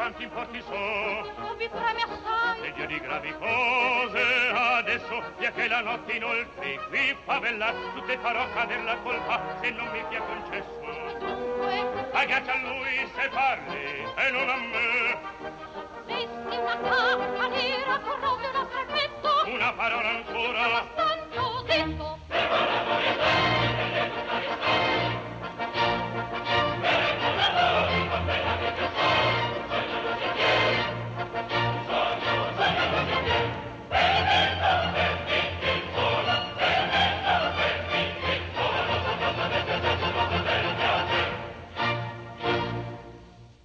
quanti importi so. Oh, vi preme assai. E Dio di gravi cose adesso, via che la notte inoltre qui fa bella, tutte farò cader la colpa se non mi sia concesso. Dunque, pagate a lui se parli e non a me. vesti una capa nera con rose da perfetto. Una parola ancora. Abbastanza ho detto.